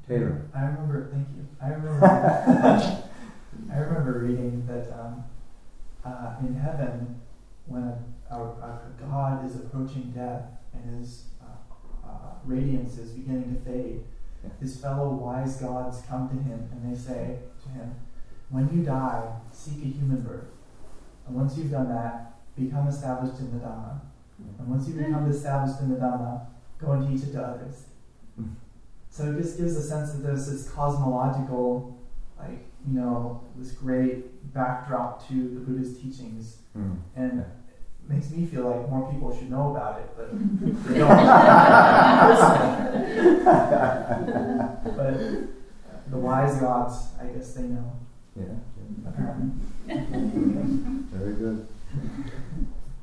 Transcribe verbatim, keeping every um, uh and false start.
Taylor. I remember, thank you. I remember I remember reading that um, uh, in heaven, when a, a, a God is approaching death and his uh, uh, radiance is beginning to fade, yeah. his fellow wise gods come to him and they say to him, when you die, seek a human birth. And once you've done that, become established in the Dhamma. And once you become established in the Dhamma, go and teach it to others. So it just gives a sense that there's this cosmological, like, you know, this great backdrop to the Buddha's teachings. Mm. And it makes me feel like more people should know about it, but they don't. But the wise gods, I guess they know. Yeah. Apparently. Very good.